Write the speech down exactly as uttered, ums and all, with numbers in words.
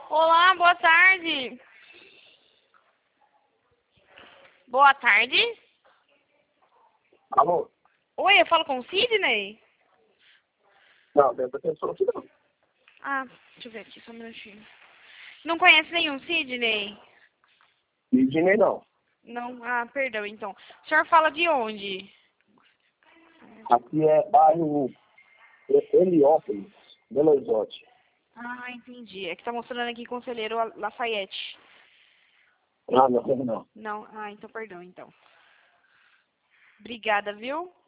Olá, boa tarde. Boa tarde. Alô? Oi, eu falo com o Sidney? Não, dessa pessoa aqui não. Ah, deixa eu ver aqui, só um minutinho. Não conhece nenhum Sidney? Sidney não. Não? Ah, perdão, então. O senhor fala de onde? Aqui é bairro Heliópolis, Belo Horizonte. Ah, entendi. É que tá mostrando aqui Conselheiro Lafayette. Ah, não, não. Não? Ah, então perdão, então. Obrigada, viu?